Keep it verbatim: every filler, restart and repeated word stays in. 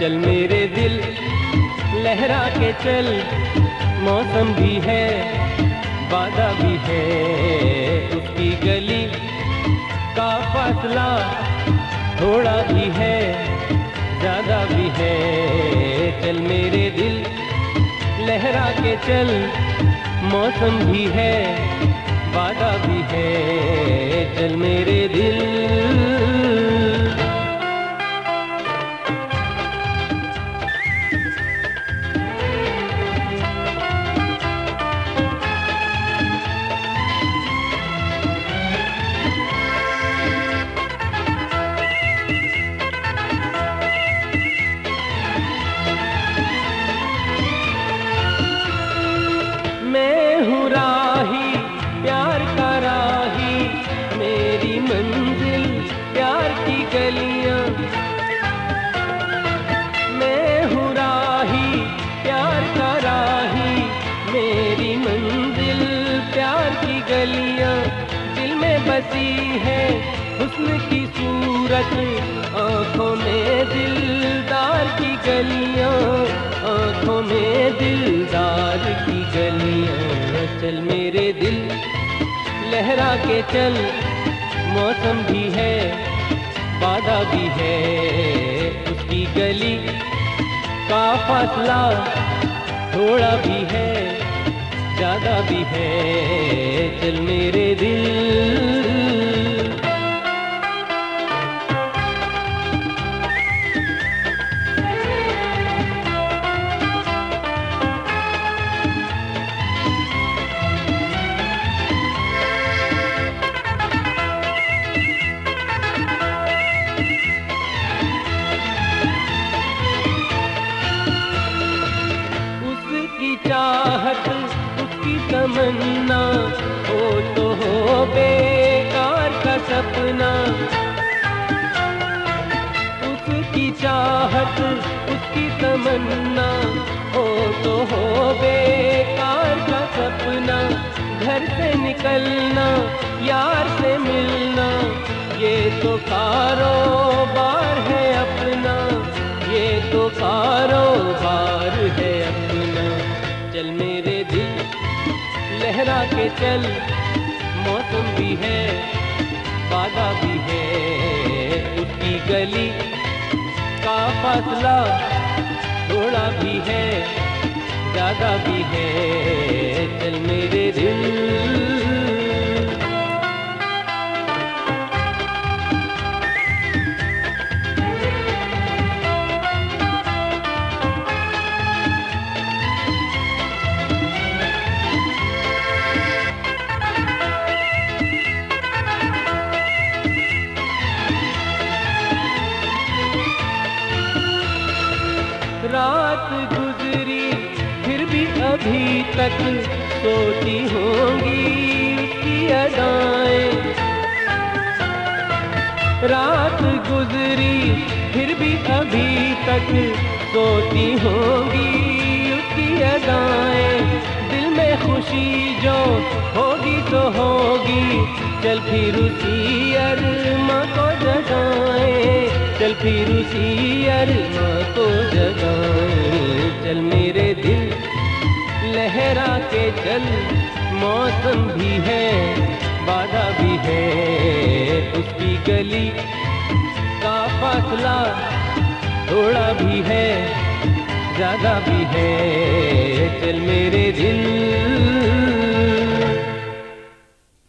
चल मेरे दिल लहरा के चल, मौसम भी है वादा भी है, उसकी गली का फासला थोड़ा भी है ज़्यादा भी है। चल मेरे दिल लहरा के चल, मौसम भी है वादा भी है, चल मेरे दिल। मैं हूँ राही प्यार का राही, मेरी मंजिल प्यार की गलियां। मैं हूँ राही प्यार का राही, मेरी मंजिल प्यार की गलियां। दिल में बसी है हुस्न की सूरत, आँखों में दिलदार की गलियां, आँखों में दिलदार की गलियां। चल मेरे दिल लहरा के चल, मौसम भी है वादा भी है, उसकी गली का फासला थोड़ा भी है ज़्यादा भी है, चल मेरे दिल। उसकी चाहत उसकी तमन्ना हो तो हो बेकार का सपना। उसकी चाहत उसकी तमन्ना हो तो हो बेकार का सपना। घर से निकलना यार से मिलना, ये तो कारोबार है अपना, ये तो कारोबार है अपना। चल मेरे दिल लहरा के चल, मौसम भी है वादा भी है, उसकी गली का फासला थोड़ा भी है ज़्यादा भी है, चल मेरे दिल। रात गुजरी फिर भी अभी तक सोती होंगी उसकी अदाएं। रात गुजरी फिर भी अभी तक सोती होंगी उसकी अदाएं। दिल में खुशी जो होगी तो होगी, चल फिर उसी अरमा को जगाएं, चल फिर उसी अरमा को जगाएं। चल मेरे दिल लहरा के चल, मौसम भी है वादा भी है, उसकी गली का फासला थोड़ा भी है ज़्यादा भी है, चल मेरे दिल।